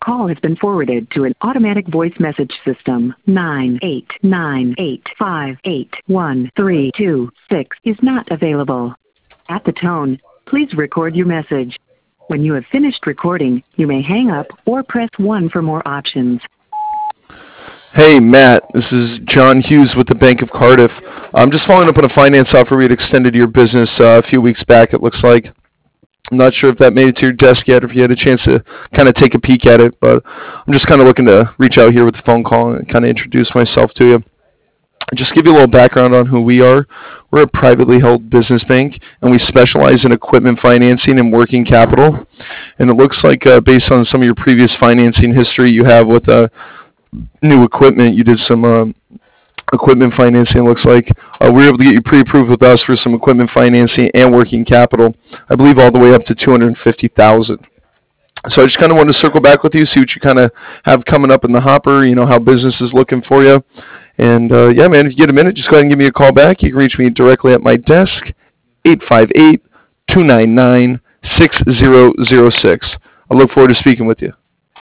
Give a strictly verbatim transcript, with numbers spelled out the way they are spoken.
call has been forwarded to an automatic voice message system. nine eight nine eight five eight one three two six is not available. At the tone, please record your message. When you have finished recording, you may hang up or press one for more options. Hey, Matt, this is John Hughes with the Bank of Cardiff. I'm just following up on a finance offer we had extended to your business uh, a few weeks back, it looks like. I'm not sure if that made it to your desk yet or if you had a chance to kind of take a peek at it, but I'm just kind of looking to reach out here with the phone call and kind of introduce myself to you. Just give you a little background on who we are. We're a privately held business bank, and we specialize in equipment financing and working capital. And it looks like uh, based on some of your previous financing history you have with uh, new equipment, you did some um, equipment financing, it looks like. Uh, we were able to get you pre-approved with us for some equipment financing and working capital, I believe all the way up to two hundred fifty thousand dollars. So I just kind of wanted to circle back with you, see what you kind of have coming up in the hopper, you know, how business is looking for you. And uh, yeah, man, if you get a minute, just go ahead and give me a call back. You can reach me directly at my desk, eight five eight, two nine nine, six zero zero six. I look forward to speaking with you.